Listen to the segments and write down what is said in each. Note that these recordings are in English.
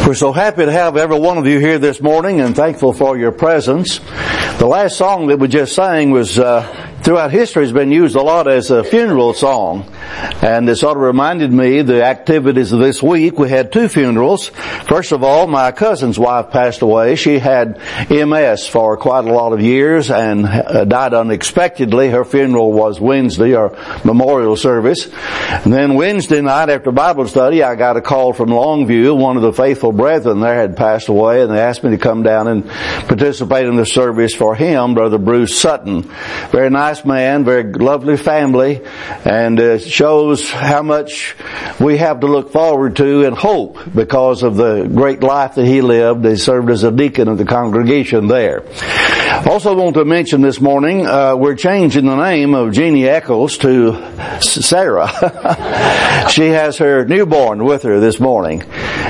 We're so happy to have every one of you here this morning and thankful for your presence. The last song that we just sang was throughout history has been used a lot as a funeral song. And it sort of reminded me the activities of this week. We had two funerals. First of all, my cousin's wife passed away. She had MS for quite a lot of years and died unexpectedly. Her funeral was Wednesday, our memorial service. And then Wednesday night after Bible study, I got a call from Longview. One of the faithful brethren there had passed away, and they asked me to come down and participate in the service for him, Brother Bruce Sutton. Very nice man, very lovely family, and it shows how much we have to look forward to and hope because of the great life that he lived. He served as a deacon of the congregation there. Also want to mention this morning, we're changing the name of Jeannie Eccles to Sarah. She has her newborn with her this morning.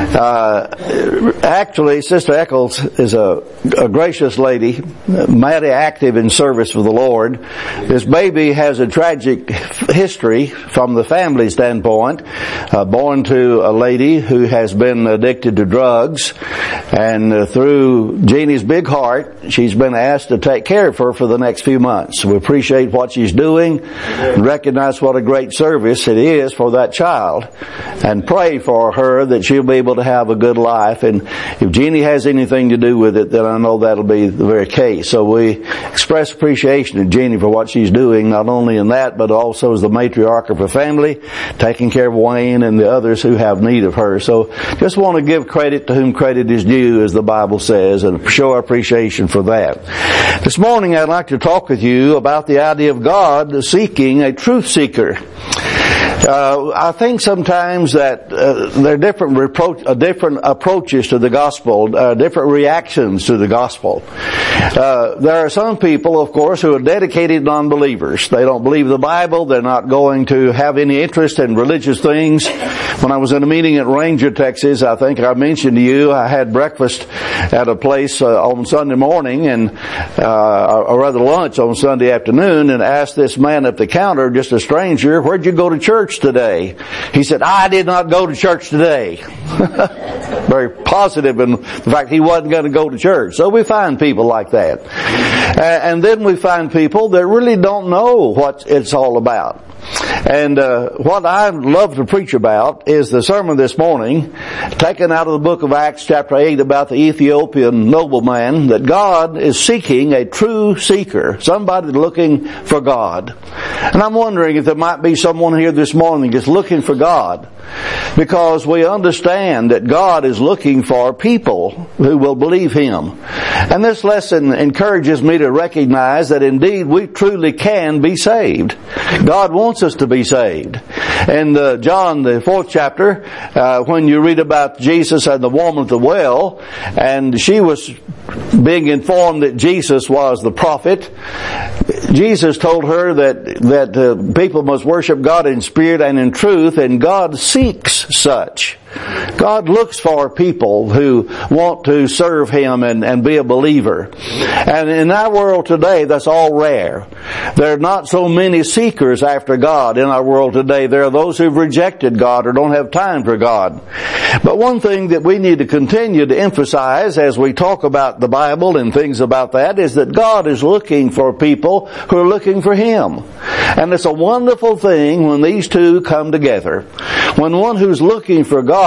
Actually, Sister Eccles is a gracious lady, mighty active in service for the Lord. This baby has a tragic history from the family standpoint. Born to a lady who has been addicted to drugs, and through Jeannie's big heart, she's been asked to take care of her for the next few months. We appreciate what she's doing and recognize what a great service it is for that child, and pray for her that she'll be able to have a good life. And if Jeannie has anything to do with it, then I know that'll be the very case. So we express appreciation to Jeannie for what she's doing, not only in that, but also as the matriarch of her family, taking care of Wayne and the others who have need of her. So just want to give credit to whom credit is due, as the Bible says, and show our appreciation for that. This morning I'd like to talk with you about the idea of God seeking a truth seeker. I think sometimes that there are different approaches to the gospel, different reactions to the gospel. There are some people, of course, who are dedicated non-believers. They don't believe the Bible. They're not going to have any interest in religious things. When I was in a meeting at Ranger, Texas, I think I mentioned to you, I had breakfast at a place on Sunday morning, and or rather lunch on Sunday afternoon, and asked this man at the counter, just a stranger, "Where'd you go to church today?" He said, "I did not go to church today." Very positive in the fact he wasn't going to go to church. So we find people like that. And then we find people that really don't know what it's all about. And what I love to preach about is the sermon this morning, taken out of the book of Acts chapter 8, about the Ethiopian nobleman, that God is seeking a true seeker, somebody looking for God. And I'm wondering if there might be someone here this morning just looking for God, because we understand that God is looking for people who will believe Him. And this lesson encourages me to recognize that indeed we truly can be saved. God wants us to be saved. In John, the 4th chapter, when you read about Jesus and the woman at the well, and she was being informed that Jesus was the prophet, Jesus told her that people must worship God in spirit and in truth, and God seeks such. God looks for people who want to serve Him and be a believer. And in our world today, that's all rare. There are not so many seekers after God in our world today. There are those who've rejected God or don't have time for God. But one thing that we need to continue to emphasize as we talk about the Bible and things about that is that God is looking for people who are looking for Him. And it's a wonderful thing when these two come together. When one who's looking for God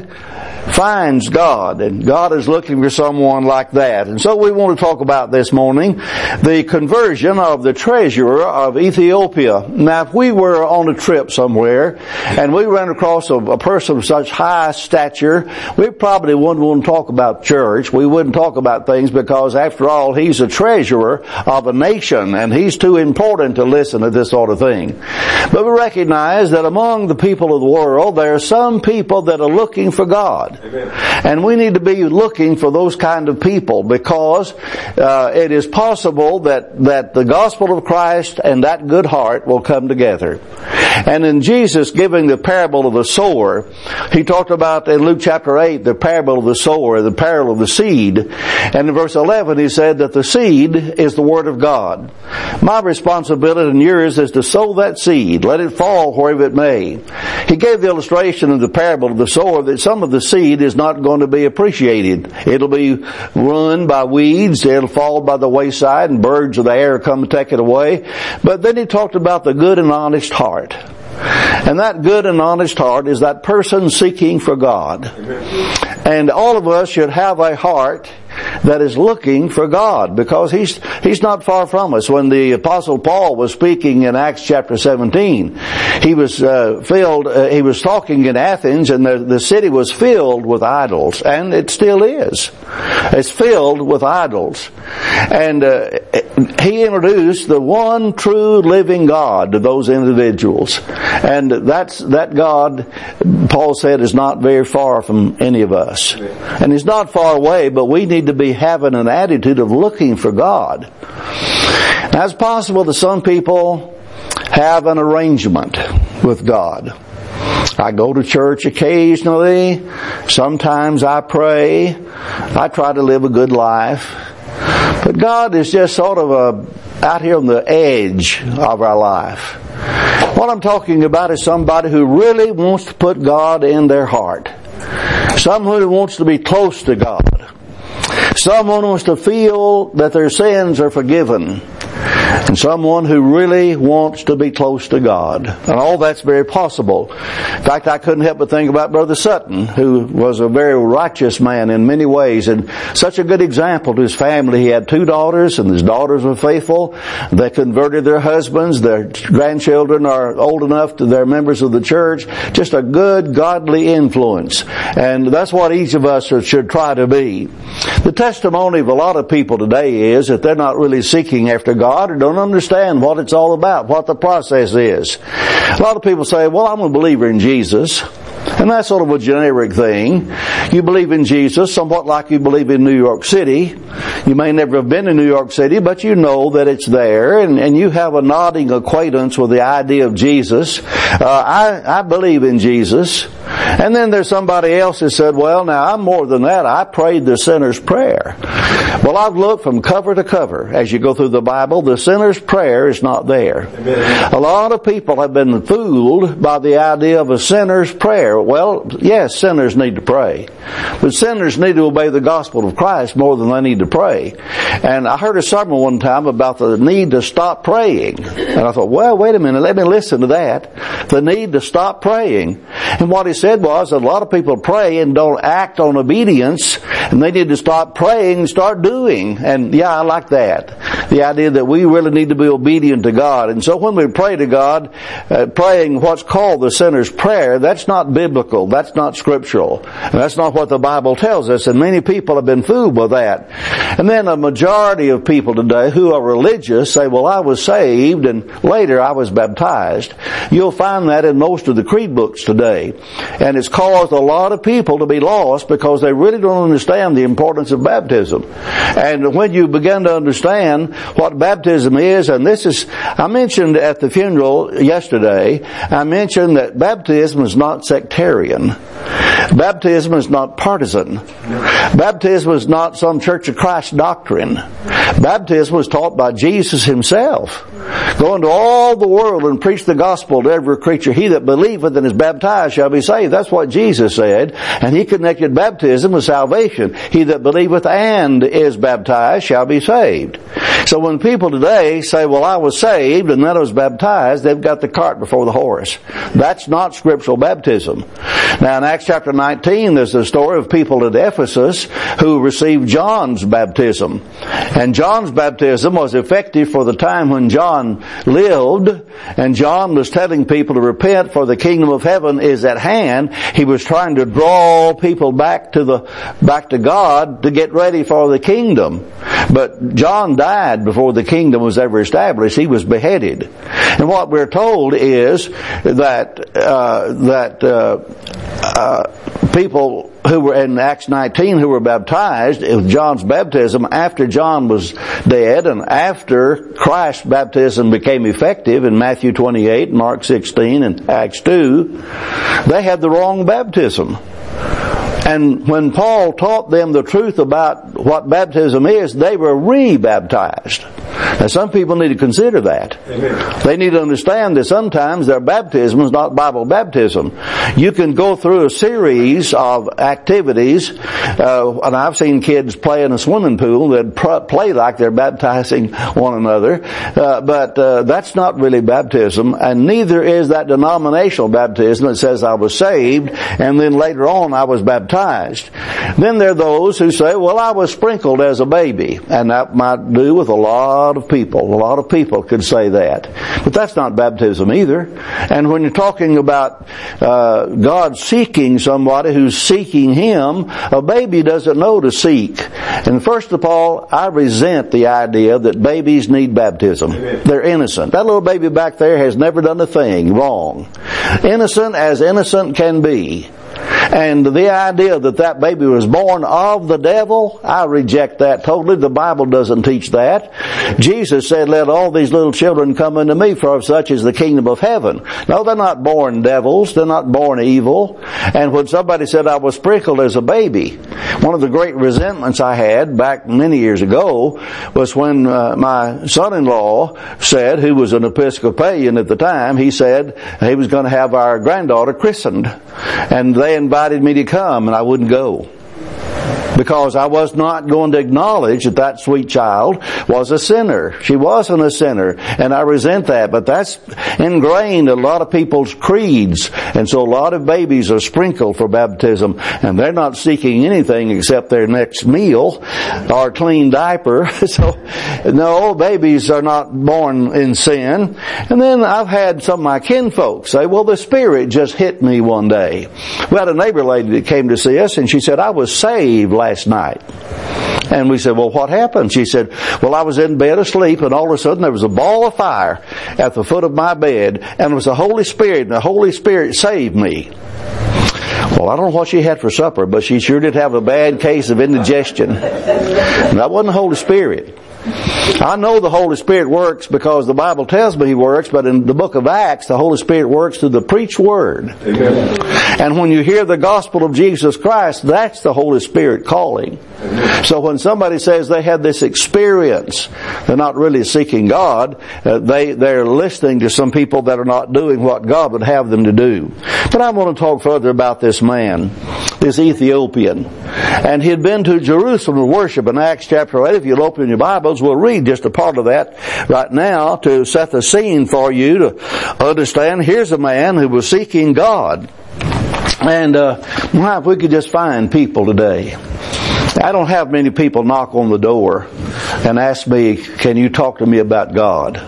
finds God, and God is looking for someone like that. And so we want to talk about this morning the conversion of the treasurer of Ethiopia. Now, if we were on a trip somewhere and we ran across a person of such high stature, we probably wouldn't want to talk about church. We wouldn't talk about things, because after all, he's a treasurer of a nation and he's too important to listen to this sort of thing. But we recognize that among the people of the world, there are some people that are looking for God. Amen. And we need to be looking for those kind of people, because it is possible that the gospel of Christ and that good heart will come together. And in Jesus giving the parable of the sower, He talked about in Luke chapter 8, the parable of the sower, the parable of the seed. And in verse 11 He said that the seed is the Word of God. My responsibility and yours is to sow that seed. Let it fall wherever it may. He gave the illustration of the parable of the sower that some of the seed is not going to be appreciated. It'll be ruined by weeds. It'll fall by the wayside and birds of the air come and take it away. But then He talked about the good and honest heart. And that good and honest heart is that person seeking for God. And all of us should have a heart that is looking for God, because He's not far from us. When the Apostle Paul was speaking in Acts chapter 17, he was he was talking in Athens, and the city was filled with idols, and it still is. It's filled with idols. And he introduced the one true living God to those individuals. And that God, Paul said, is not very far from any of us. And He's not far away, but we need to be having an attitude of looking for God. Now, it's possible that some people have an arrangement with God. I go to church occasionally. Sometimes I pray. I try to live a good life. But God is just sort of out here on the edge of our life. What I'm talking about is somebody who really wants to put God in their heart. Someone who wants to be close to God. Someone who wants to feel that their sins are forgiven. And someone who really wants to be close to God. And all that's very possible. In fact, I couldn't help but think about Brother Sutton, who was a very righteous man in many ways, and such a good example to his family. He had 2 daughters, and his daughters were faithful. They converted their husbands. Their grandchildren are old enough to they're members of the church. Just a good, godly influence. And that's what each of us should try to be. The testimony of a lot of people today is that they're not really seeking after God, or don't understand what it's all about, what the process is. A lot of people say, well, I'm a believer in Jesus. And that's sort of a generic thing. You believe in Jesus somewhat like you believe in New York City. You may never have been in New York City, but you know that it's there, and you have a nodding acquaintance with the idea of Jesus. I believe in Jesus. And then there's somebody else that said, well, now I'm more than that. I prayed the sinner's prayer. Well, I've looked from cover to cover as you go through the Bible. The sinner's prayer is not there. Amen. A lot of people have been fooled by the idea of a sinner's prayer. Well, yes, sinners need to pray. But sinners need to obey the gospel of Christ more than they need to pray. And I heard a sermon one time about the need to stop praying. And I thought, well, wait a minute, let me listen to that. The need to stop praying. And what he said was that a lot of people pray and don't act on obedience, and they need to stop praying and start doing. And yeah, I like that. The idea that we really need to be obedient to God. And so when we pray to God, praying what's called the sinner's prayer, that's not biblical. That's not scriptural. And that's not what the Bible tells us. And many people have been fooled with that. And then a majority of people today who are religious say, well, I was saved and later I was baptized. You'll find that in most of the creed books today. And it's caused a lot of people to be lost because they really don't understand the importance of baptism. And when you begin to understand what baptism is, and this is, I mentioned at the funeral yesterday, I mentioned that baptism is not sectarian. Baptism is not partisan. Baptism is not some Church of Christ doctrine. Baptism was taught by Jesus Himself. Go into all the world and preach the gospel to every creature. He that believeth and is baptized shall be saved. That's what Jesus said. And He connected baptism with salvation. He that believeth and is baptized shall be saved. So when people today say, well, I was saved and then I was baptized, they've got the cart before the horse. That's not scriptural baptism. Now in Acts chapter 19, there's a story of people at Ephesus who received John's baptism. And John's baptism was effective for the time when John lived, and John was telling people to repent for the kingdom of heaven is at hand. He was trying to draw people back to God to get ready for the kingdom. But John died before the kingdom was ever established. He was beheaded. And what we're told is that people who were in Acts 19 who were baptized with John's baptism after John was dead and after Christ's baptism became effective in Matthew 28, Mark 16, and Acts 2, they had the wrong baptism. And when Paul taught them the truth about what baptism is, they were re-baptized. Now some people need to consider that. Amen. They need to understand that sometimes their baptism is not Bible baptism. You can go through a series of activities, and I've seen kids play in a swimming pool that play like they're baptizing one another, but that's not really baptism, and neither is that denominational baptism that says I was saved, and then later on I was baptized. Then there are those who say, well, I was sprinkled as a baby, and that might do with a lot of people. A lot of people could say that. But that's not baptism either. And when you're talking about God seeking somebody who's seeking Him, a baby doesn't know to seek. And first of all, I resent the idea that babies need baptism. Amen. They're innocent. That little baby back there has never done a thing wrong. Innocent as innocent can be. And the idea that that baby was born of the devil, I reject that totally. The Bible doesn't teach that. Jesus said, let all these little children come unto me, for of such is the kingdom of heaven. No, they're not born devils. They're not born evil. And when somebody said I was sprinkled as a baby, one of the great resentments I had back many years ago was when my son-in-law said, who was an Episcopalian at the time, he said he was going to have our granddaughter christened. And they invited me to come, and I wouldn't go. Because I was not going to acknowledge that that sweet child was a sinner. She wasn't a sinner, and I resent that. But that's ingrained in a lot of people's creeds, and so a lot of babies are sprinkled for baptism, and they're not seeking anything except their next meal or a clean diaper. So, no, babies are not born in sin. And then I've had some of my kinfolk say, well, the Spirit just hit me one day. We had a neighbor lady that came to see us, and she said, I was saved last night. And we said, well, what happened? She said, well, I was in bed asleep, and all of a sudden there was a ball of fire at the foot of my bed, and it was the Holy Spirit, and the Holy Spirit saved me. Well, I don't know what she had for supper, but she sure did have a bad case of indigestion. And that wasn't the Holy Spirit. I know the Holy Spirit works because the Bible tells me He works, but in the book of Acts, the Holy Spirit works through the preached Word. Amen. And when you hear the gospel of Jesus Christ, that's the Holy Spirit calling. Amen. So when somebody says they had this experience, they're not really seeking God. They're listening to some people that are not doing what God would have them to do. But I want to talk further about this man, this Ethiopian. And he had been to Jerusalem to worship in Acts chapter 8. If you'll open your Bibles, we'll read just a part of that right now to set the scene for you to understand. Here's a man who was seeking God. And if we could just find people today. I don't have many people knock on the door and ask me, can you talk to me about God?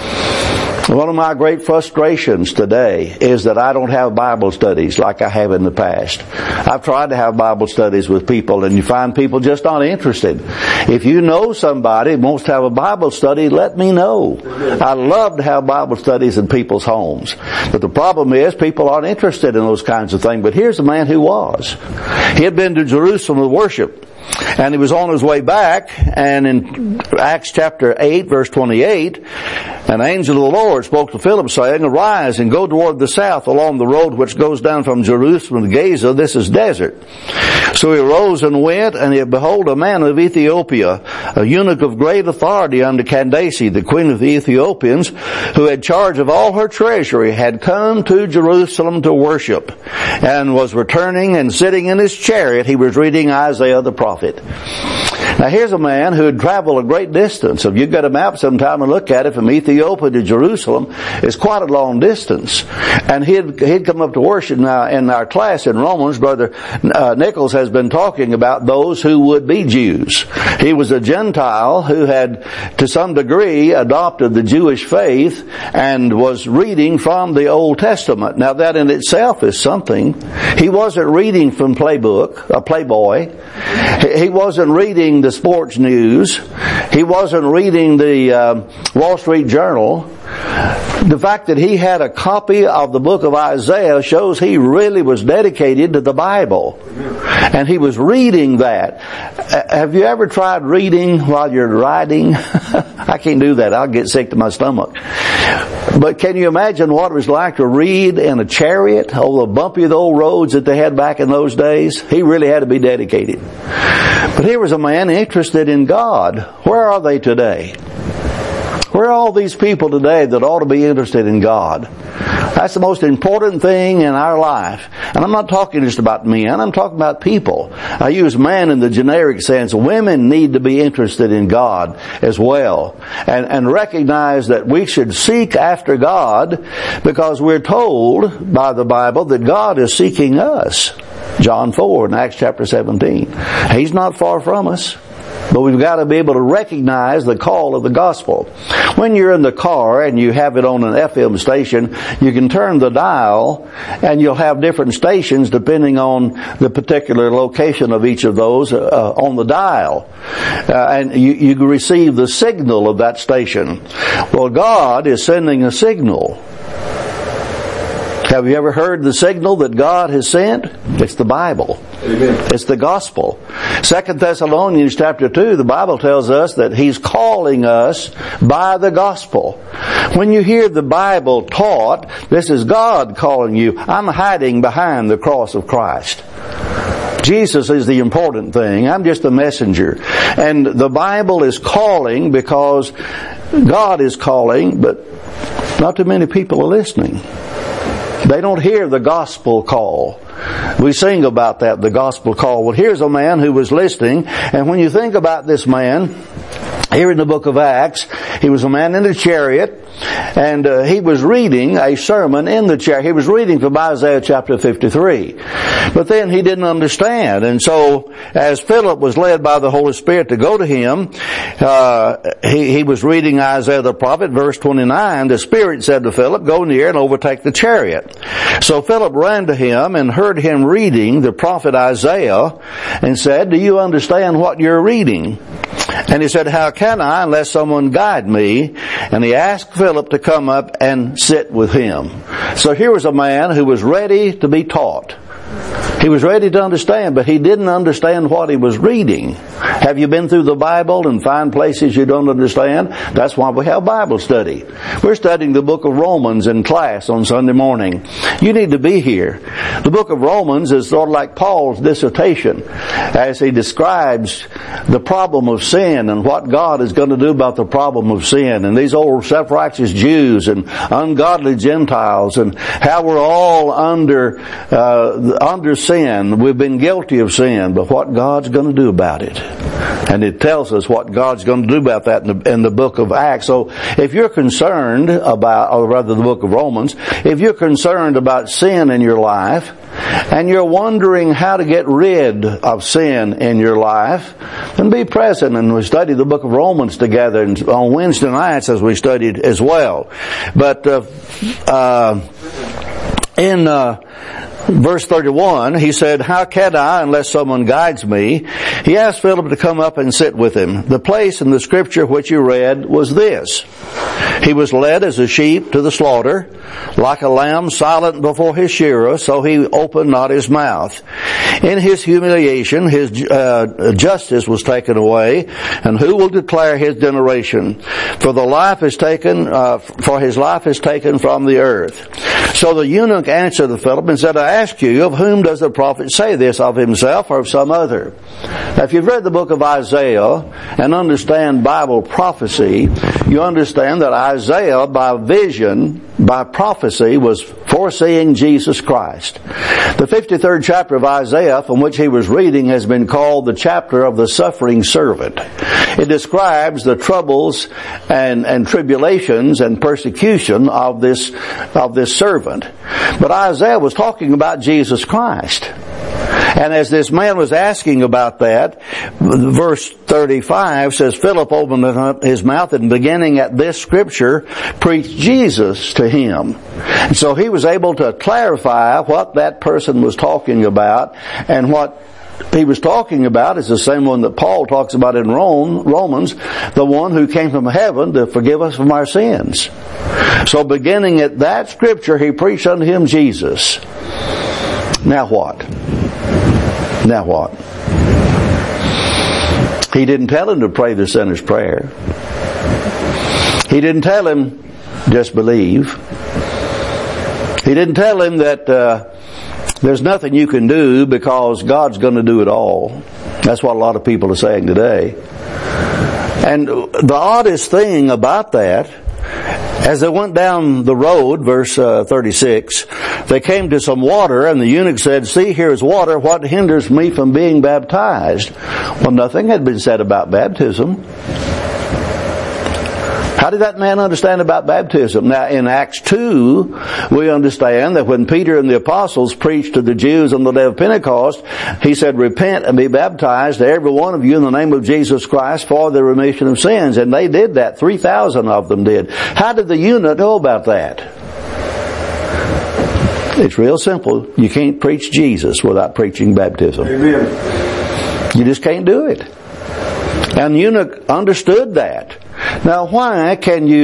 One of my great frustrations today is that I don't have Bible studies like I have in the past. I've tried to have Bible studies with people, and you find people just not interested. If you know somebody who wants to have a Bible study, let me know. I love to have Bible studies in people's homes. But the problem is people aren't interested in those kinds of things. But here's a man who was. He had been to Jerusalem to worship. And he was on his way back, and in Acts chapter 8, verse 28, an angel of the Lord spoke to Philip, saying, arise and go toward the south along the road which goes down from Jerusalem to Gaza. This is desert. So he arose and went, and behold, a man of Ethiopia, a eunuch of great authority under Candace, the queen of the Ethiopians, who had charge of all her treasury, had come to Jerusalem to worship, and was returning and sitting in his chariot. He was reading Isaiah the prophet. Now here's a man who had traveled a great distance. If you've got a map sometime and look at it, from Ethiopia to Jerusalem, it's quite a long distance. And he'd come up to worship. Now in our class in Romans, Brother Nichols has been talking about those who would be Jews. He was a Gentile who had to some degree adopted the Jewish faith and was reading from the Old Testament. Now that in itself is something. He wasn't reading from Playboy. He wasn't reading the sports news. He wasn't reading the Wall Street Journal. The fact that he had a copy of the book of Isaiah shows he really was dedicated to the Bible. And he was reading that. Have you ever tried reading while you're riding? I can't do that. I'll get sick to my stomach. But can you imagine what it was like to read in a chariot over the bumpy old roads that they had back in those days? He really had to be dedicated. But here was a man interested in God. Where are they today? Where are all these people today that ought to be interested in God? That's the most important thing in our life. And I'm not talking just about men, I'm talking about people. I use man in the generic sense. Women need to be interested in God as well. And recognize that we should seek after God, because we're told by the Bible that God is seeking us. John 4 in Acts chapter 17. He's not far from us. But we've got to be able to recognize the call of the gospel. When you're in the car and you have it on an FM station, you can turn the dial and you'll have different stations depending on the particular location of each of those on the dial. And you receive the signal of that station. Well, God is sending a signal. Have you ever heard the signal that God has sent? It's the Bible. Amen. It's the gospel. 2 Thessalonians chapter 2, the Bible tells us that He's calling us by the gospel. When you hear the Bible taught, this is God calling you. I'm hiding behind the cross of Christ. Jesus is the important thing. I'm just a messenger. And the Bible is calling because God is calling, but not too many people are listening. They don't hear the gospel call. We sing about that, the gospel call. Well, here's a man who was listening, and when you think about this man, here in the book of Acts, he was a man in a chariot, and he was reading a sermon in the chariot. He was reading from Isaiah chapter 53. But then he didn't understand. And so, as Philip was led by the Holy Spirit to go to him, he was reading Isaiah the prophet, verse 29. The Spirit said to Philip, "Go near and overtake the chariot." So Philip ran to him and heard him reading the prophet Isaiah and said, "Do you understand what you're reading?" And he said, "How can I unless someone guide me?" And he asked Philip to come up and sit with him. So here was a man who was ready to be taught. He was ready to understand, but he didn't understand what he was reading. Have you been through the Bible and find places you don't understand? That's why we have Bible study. We're studying the book of Romans in class on Sunday morning. You need to be here. The book of Romans is sort of like Paul's dissertation as he describes the problem of sin and what God is going to do about the problem of sin, and these old self-righteous Jews and ungodly Gentiles, and how we're all under sin. We've been guilty of sin, but what God's going to do about it. And it tells us what God's going to do about that in the book of Acts. So if you're concerned about, or rather the book of Romans, if you're concerned about sin in your life, and you're wondering how to get rid of sin in your life, then be present, and we study the book of Romans together on Wednesday nights as we studied as well. But in verse 31, he said, "How can I unless someone guides me?" He asked Philip to come up and sit with him. The place in the scripture which you read was this: "He was led as a sheep to the slaughter, like a lamb silent before his shearer, so he opened not his mouth. In his humiliation, his justice was taken away, and who will declare his generation? For his life is taken from the earth." So the eunuch answered Philip and said, "I ask you, of whom does the prophet say this, of himself or of some other?" Now, if you've read the book of Isaiah and understand Bible prophecy, you understand that Isaiah, by vision, by prophecy, was foreseeing Jesus Christ. The 53rd chapter of Isaiah, from which he was reading, has been called the chapter of the suffering servant. It describes the troubles and tribulations and persecution of this servant. But Isaiah was talking about Jesus Christ. And as this man was asking about that, verse 35 says, Philip opened up his mouth and beginning at this scripture, preached Jesus to him. And so he was able to clarify what that person was talking about and what he was talking about is the same one that Paul talks about in Romans, the one who came from heaven to forgive us from our sins. So beginning at that scripture, he preached unto him Jesus. Now what? Now what? He didn't tell him to pray the sinner's prayer. He didn't tell him, just believe. He didn't tell him that there's nothing you can do because God's going to do it all. That's what a lot of people are saying today. And the oddest thing about that, as they went down the road, verse 36, they came to some water, and the eunuch said, "See, here is water. What hinders me from being baptized?" Well, nothing had been said about baptism. How did that man understand about baptism? Now, in Acts 2, we understand that when Peter and the apostles preached to the Jews on the day of Pentecost, he said, "Repent and be baptized, every one of you, in the name of Jesus Christ for the remission of sins." And they did that. 3,000 of them did. How did the eunuch know about that? It's real simple. You can't preach Jesus without preaching baptism. Amen. You just can't do it. And the eunuch understood that. Now, why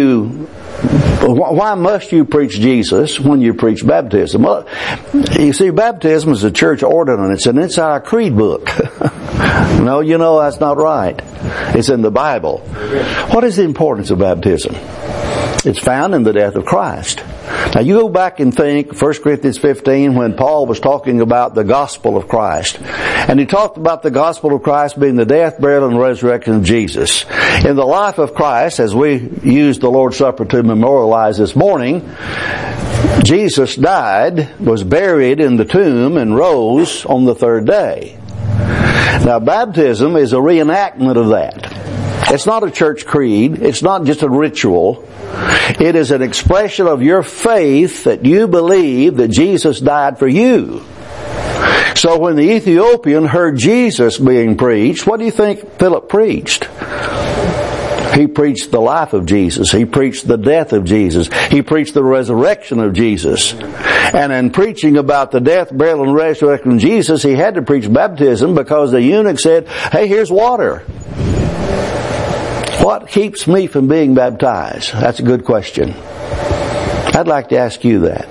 must you preach Jesus when you preach baptism? Well, you see, baptism is a church ordinance, and it's our creed book. No, that's not right. It's in the Bible. What is the importance of baptism? It's found in the death of Christ. Now you go back and think 1 Corinthians 15 when Paul was talking about the gospel of Christ. And he talked about the gospel of Christ being the death, burial, and resurrection of Jesus. In the life of Christ, as we used the Lord's Supper to memorialize this morning, Jesus died, was buried in the tomb, and rose on the third day. Now baptism is a reenactment of that. It's not a church creed. It's not just a ritual. It is an expression of your faith that you believe that Jesus died for you. So when the Ethiopian heard Jesus being preached, what do you think Philip preached? He preached the life of Jesus. He preached the death of Jesus. He preached the resurrection of Jesus. And in preaching about the death, burial, and resurrection of Jesus, he had to preach baptism because the eunuch said, "Hey, here's water. What keeps me from being baptized?" That's a good question. I'd like to ask you that.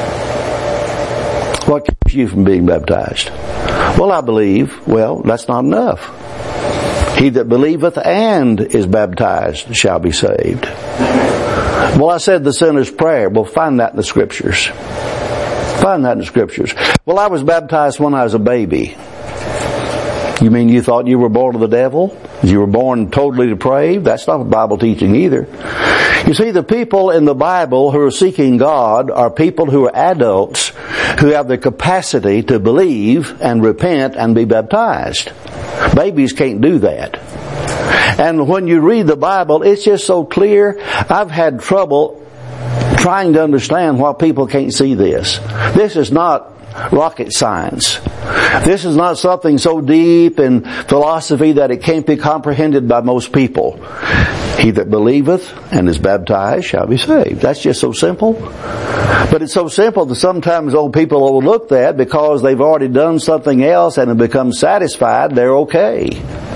What keeps you from being baptized? Well, I believe. Well, that's not enough. He that believeth and is baptized shall be saved. Well, I said the sinner's prayer. Well, find that in the Scriptures. Find that in the Scriptures. Well, I was baptized when I was a baby. You mean you thought you were born of the devil? You were born totally depraved? That's not Bible teaching either. You see, the people in the Bible who are seeking God are people who are adults who have the capacity to believe and repent and be baptized. Babies can't do that. And when you read the Bible, it's just so clear. I've had trouble trying to understand why people can't see this. This is not rocket science. This is not something so deep in philosophy that it can't be comprehended by most people. He that believeth and is baptized shall be saved. That's just so simple. But it's so simple that sometimes old people overlook that because they've already done something else and have become satisfied they're okay.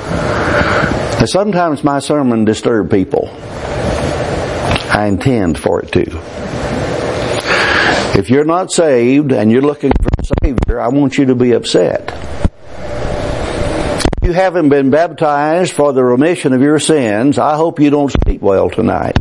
And sometimes my sermon disturbs people. I intend for it to. If you're not saved and you're looking for a Savior, I want you to be upset. If you haven't been baptized for the remission of your sins, I hope you don't sleep well tonight.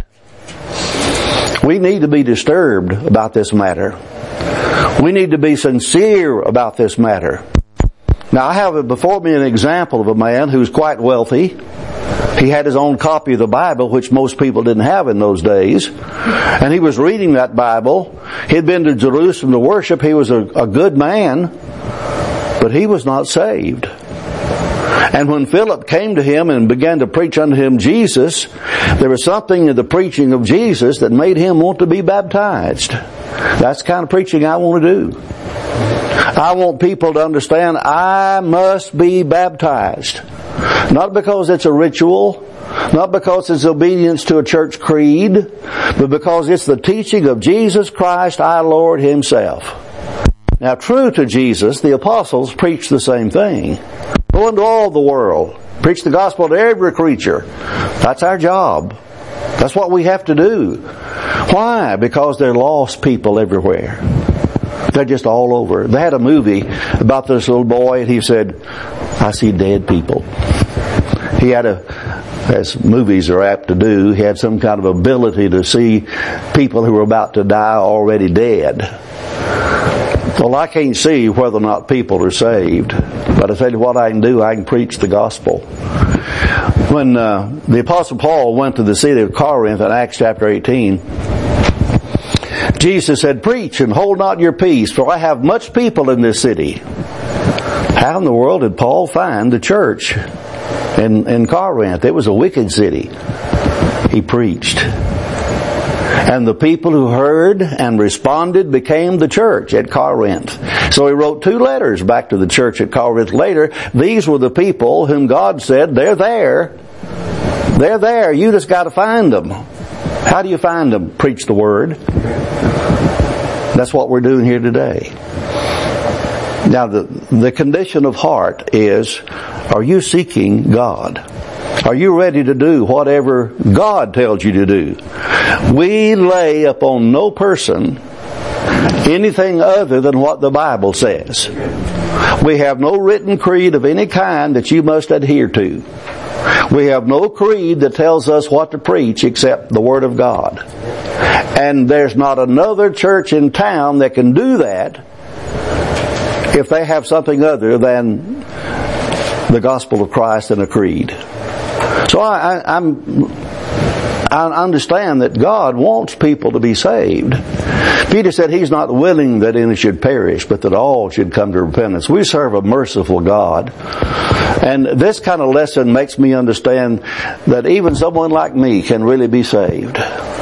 We need to be disturbed about this matter. We need to be sincere about this matter. Now I have before me an example of a man who's quite wealthy. He had his own copy of the Bible, which most people didn't have in those days. And he was reading that Bible. He'd been to Jerusalem to worship. He was a good man, but he was not saved. And when Philip came to him and began to preach unto him Jesus, there was something in the preaching of Jesus that made him want to be baptized. That's the kind of preaching I want to do. I want people to understand I must be baptized. Not because it's a ritual, not because it's obedience to a church creed, but because it's the teaching of Jesus Christ, our Lord Himself. Now, true to Jesus, the apostles preached the same thing. Go into all the world. Preach the gospel to every creature. That's our job. That's what we have to do. Why? Because there are lost people everywhere. They're just all over. They had a movie about this little boy, and he said, I see dead people. He had as movies are apt to do, he had some kind of ability to see people who were about to die already dead. Well, I can't see whether or not people are saved, but I tell you what I can do, I can preach the gospel. When the Apostle Paul went to the city of Corinth in Acts chapter 18, Jesus said, preach and hold not your peace, for I have much people in this city. How in the world did Paul find the church in Corinth? It was a wicked city. He preached. And the people who heard and responded became the church at Corinth. So he wrote 2 letters back to the church at Corinth later. These were the people whom God said, they're there. They're there. You just got to find them. How do you find them? Preach the word. That's what we're doing here today. Now, the condition of heart is, are you seeking God? Are you ready to do whatever God tells you to do? We lay upon no person anything other than what the Bible says. We have no written creed of any kind that you must adhere to. We have no creed that tells us what to preach except the Word of God. And there's not another church in town that can do that if they have something other than the gospel of Christ and a creed. So I understand that God wants people to be saved. Peter said he's not willing that any should perish, but that all should come to repentance. We serve a merciful God. And this kind of lesson makes me understand that even someone like me can really be saved.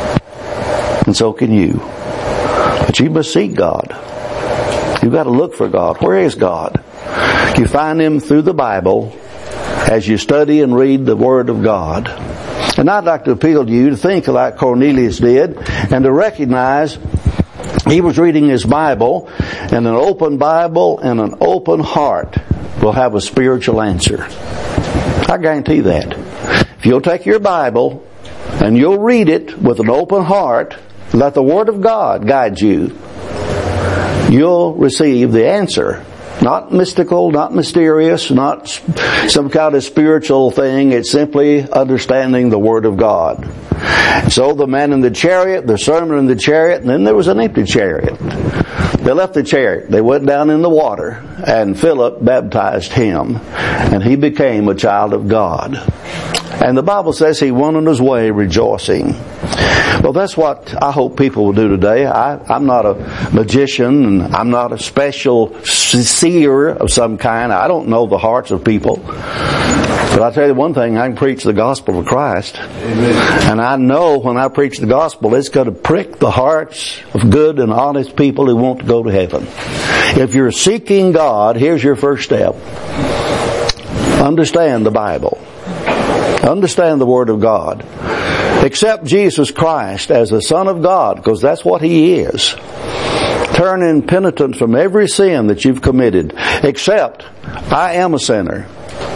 And so can you. But you must seek God. You've got to look for God. Where is God? You find Him through the Bible as you study and read the Word of God. And I'd like to appeal to you to think like Cornelius did and to recognize he was reading his Bible, and an open Bible and an open heart will have a spiritual answer. I guarantee that. If you'll take your Bible and you'll read it with an open heart, let the Word of God guide you, you'll receive the answer. Not mystical, not mysterious, not some kind of spiritual thing. It's simply understanding the Word of God. So the man in the chariot, the servant in the chariot, and then there was an empty chariot. They left the chariot. They went down in the water, and Philip baptized him, and he became a child of God. And the Bible says he went on his way rejoicing. Well, that's what I hope people will do today. I'm not a magician, and I'm not a special seer of some kind. I don't know the hearts of people. But I'll tell you one thing, I can preach the gospel of Christ. Amen. And I know when I preach the gospel, it's going to prick the hearts of good and honest people who want to go to heaven. If you're seeking God, here's your first step. Understand the Bible. Understand the Word of God. Accept Jesus Christ as the Son of God, because that's what He is. Turn in penitence from every sin that you've committed. Accept, I am a sinner,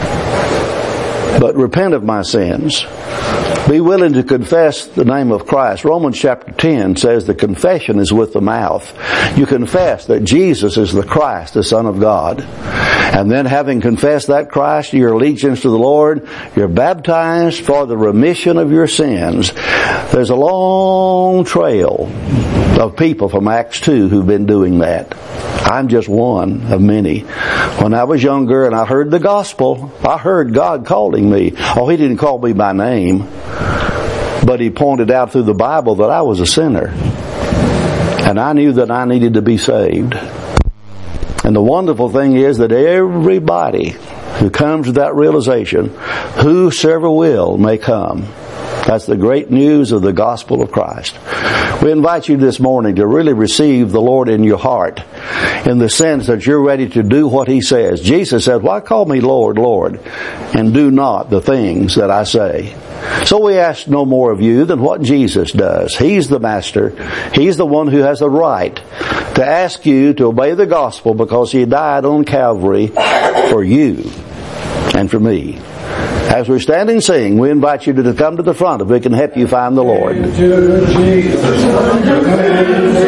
but repent of my sins. Be willing to confess the name of Christ. Romans chapter 10 says the confession is with the mouth. You confess that Jesus is the Christ, the Son of God. And then having confessed that Christ, your allegiance to the Lord, you're baptized for the remission of your sins. There's a long trail of people from Acts 2 who've been doing that. I'm just one of many. When I was younger and I heard the gospel, I heard God calling me. Oh, He didn't call me by name, but He pointed out through the Bible that I was a sinner. And I knew that I needed to be saved. And the wonderful thing is that everybody who comes to that realization, whosoever will may come. That's the great news of the gospel of Christ. We invite you this morning to really receive the Lord in your heart, in the sense that you're ready to do what He says. Jesus said, "Why call me Lord, Lord, and do not the things that I say?" So we ask no more of you than what Jesus does. He's the Master. He's the one who has the right to ask you to obey the gospel, because He died on Calvary for you and for me. As we stand and sing, we invite you to come to the front if we can help you find the Lord.